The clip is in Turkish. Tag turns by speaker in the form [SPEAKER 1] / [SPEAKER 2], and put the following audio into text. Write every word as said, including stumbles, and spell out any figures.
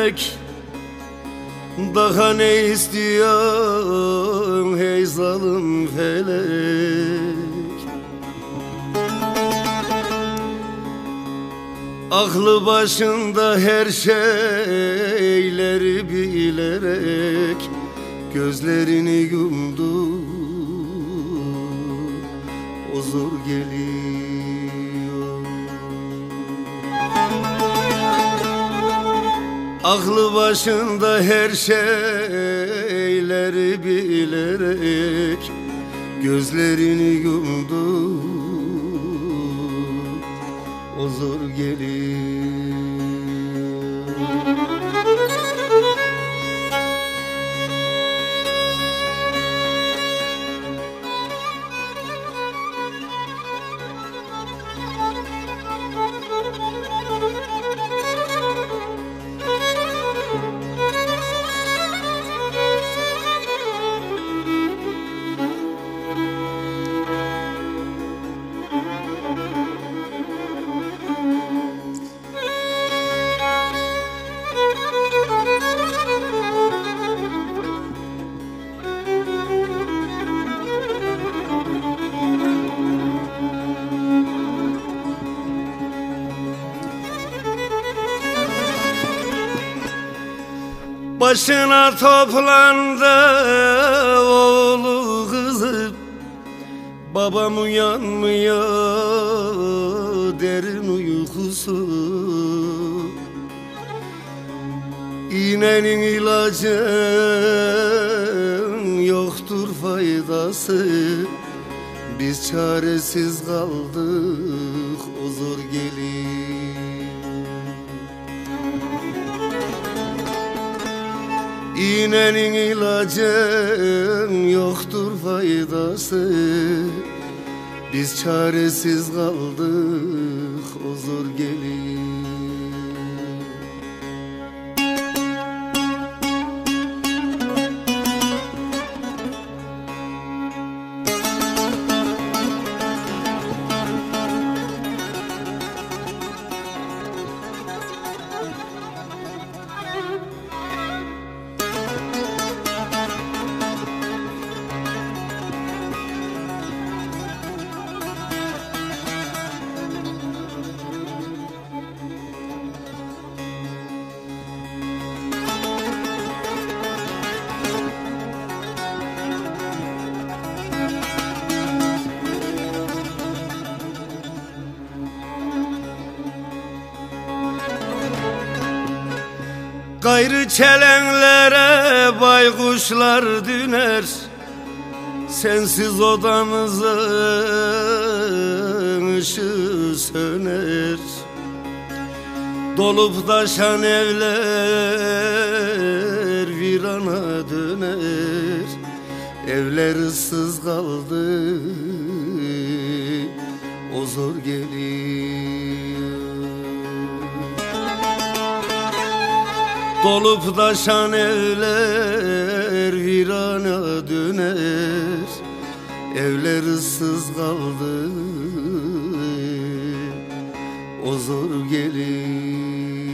[SPEAKER 1] felek, daha ne istiyorsun hey zalim felek? Aklı başında her şeyleri bilerek gözlerini yumdu, o zor geliyor. Aklı başında her şeyleri bilerek gözlerini yumdu, o zor geliyor. Başına toplandı oğlu kızı, babam uyanmıyor derin uykusu. İğnenin ilacı yoktur faydası, biz çaresiz kaldık, o zor gelir. İğnenin ilacı yoktur faydası, biz çaresiz kaldık, o zor gelir. Gayrı çelenlere baykuşlar düner, sensiz odamızın ışığı söner. Dolup taşan evler virana döner, evler ıssız kaldı, o zor gelir. Dolup taşan evler virana döner, evler ıssız kaldı, o zor gelir.